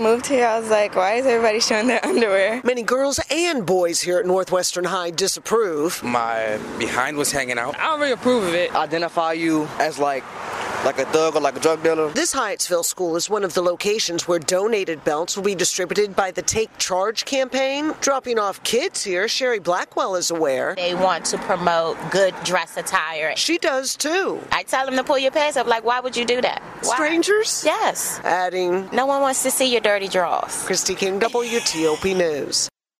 Moved here, I was like, why is everybody showing their underwear? Many girls and boys here at Northwestern High disapprove. My behind was hanging out. I don't really approve of it. Identify you as like a thug or like a drug dealer. This Hyattsville school is one of the locations where donated belts will be distributed by the Take Charge campaign. Dropping off kids here, Sherry Blackwell is aware. They want to promote good dress attire. She does too. I tell them to pull your pants up, like, why would you do that? Why? Strangers? Yes. Adding, no one wants to see your dirty drawers. Christy King, WTOP News.